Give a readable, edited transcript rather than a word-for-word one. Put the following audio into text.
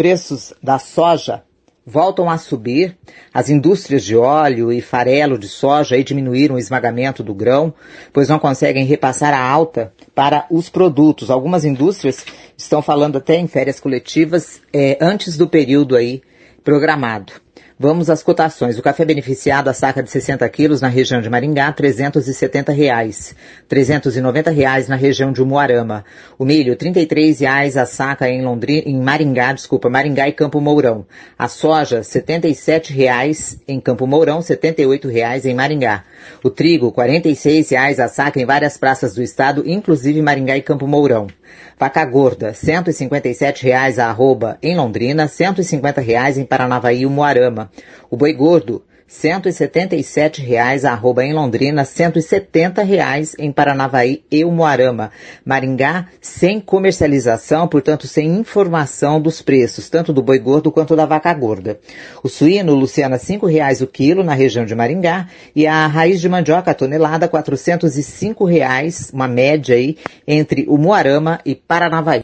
preços da soja voltam a subir. As indústrias de óleo e farelo de soja aí diminuíram o esmagamento do grão, pois não conseguem repassar a alta para os produtos. Algumas indústrias estão falando até em férias coletivas antes do período aí programado. Vamos às cotações. O café beneficiado, a saca de 60 quilos na região de Maringá, R$ 370. R$ 390 na região de Umuarama. O milho, R$ 33 a saca Maringá e Campo Mourão. A soja, R$ 77 em Campo Mourão, R$ 78 em Maringá. O trigo, R$ 46 a saca em várias praças do estado, inclusive Maringá e Campo Mourão. Vaca gorda, R$ 157 a arroba em Londrina, R$ 150 em Paranavaí e Umuarama. O boi gordo, R$ 177 a arroba em Londrina, R$ 170 em Paranavaí e Umuarama. Maringá, sem comercialização, portanto sem informação dos preços, tanto do boi gordo quanto da vaca gorda. O suíno, Luciana, R$ 5 o quilo na região de Maringá, e a raiz de mandioca, a tonelada, R$ 405, uma média aí entre Umuarama e Paranavaí.